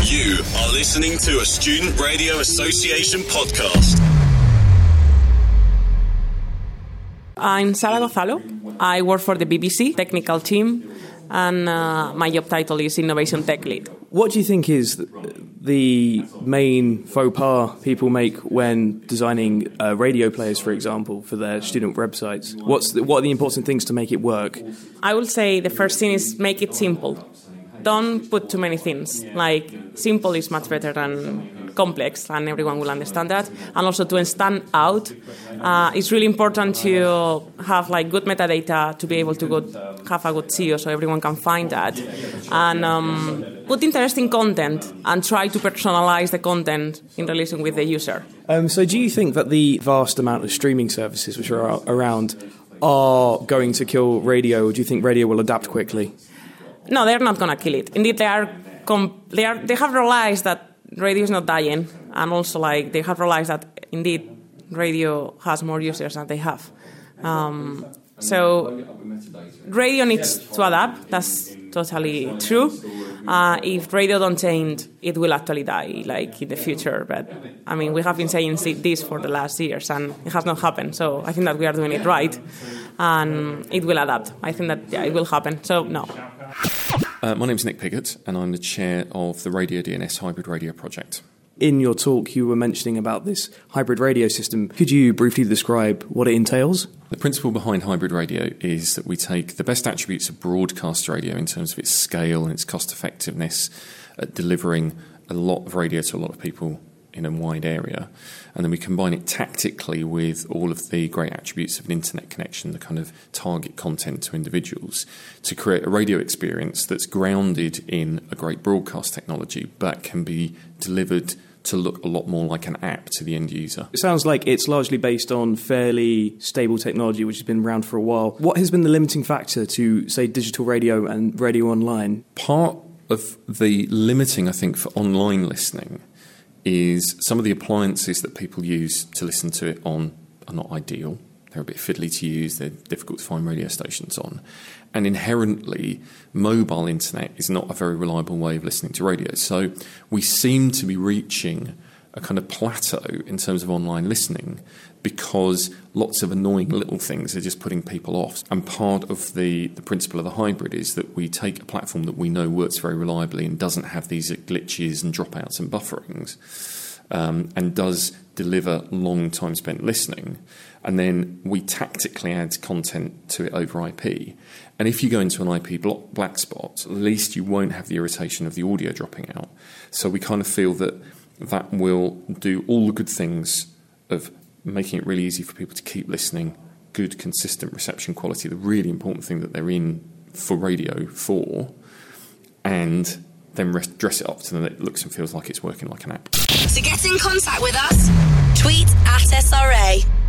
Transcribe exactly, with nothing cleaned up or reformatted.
You are listening to a Student Radio Association podcast. I'm Sara Gonzalo. I work for the B B C technical team, and uh, my job title is Innovation Tech Lead. What do you think is the main faux pas people make when designing uh, radio players, for example, for their student websites? What's the, what are the important things to make it work? I will say the first thing is make it simple. Don't put too many things. Like, simple is much better than complex, and everyone will understand that. And also to stand out, uh, it's really important to have like good metadata to be able to go have a good S E O so everyone can find that. And um, put interesting content and try to personalize the content in relation with the user. Um, so do you think that the vast amount of streaming services which are around are going to kill radio, or do you think radio will adapt quickly? No, they're not going to kill it. Indeed, they are. Com- they are. They have realized that radio is not dying, and also like they have realized that indeed radio has more users than they have. Um, so radio needs to adapt. That's totally true. Uh, if radio don't change, it will actually die, like in the future. But I mean, we have been saying this for the last years, and it has not happened. So I think that we are doing it right, and it will adapt. I think that yeah, it will happen. So no. Uh, my name's Nick Piggott, and I'm the chair of the Radio D N S Hybrid Radio Project. In your talk, you were mentioning about this hybrid radio system. Could you briefly describe what it entails? The principle behind hybrid radio is that we take the best attributes of broadcast radio in terms of its scale and its cost effectiveness at delivering a lot of radio to a lot of people in a wide area, and then we combine it tactically with all of the great attributes of an internet connection, the kind of target content to individuals, to create a radio experience that's grounded in a great broadcast technology but can be delivered to look a lot more like an app to the end user. It sounds like it's largely based on fairly stable technology which has been around for a while. What has been the limiting factor to, say, digital radio and radio online? Part of the limiting, I think, for online listening is some of the appliances that people use to listen to it on are not ideal. They're a bit fiddly to use, they're difficult to find radio stations on. And inherently, mobile internet is not a very reliable way of listening to radio. So we seem to be reaching a kind of plateau in terms of online listening because lots of annoying little things are just putting people off. And part of the, the principle of the hybrid is that we take a platform that we know works very reliably and doesn't have these glitches and dropouts and bufferings, um, and does deliver long time spent listening. And then we tactically add content to it over I P. And if you go into an I P block, black spot, at least you won't have the irritation of the audio dropping out. So we kind of feel that that will do all the good things of making it really easy for people to keep listening, good, consistent reception quality, the really important thing that they're in for radio for, and then rest, dress it up so that it looks and feels like it's working like an app. To get in contact with us, tweet at S R A.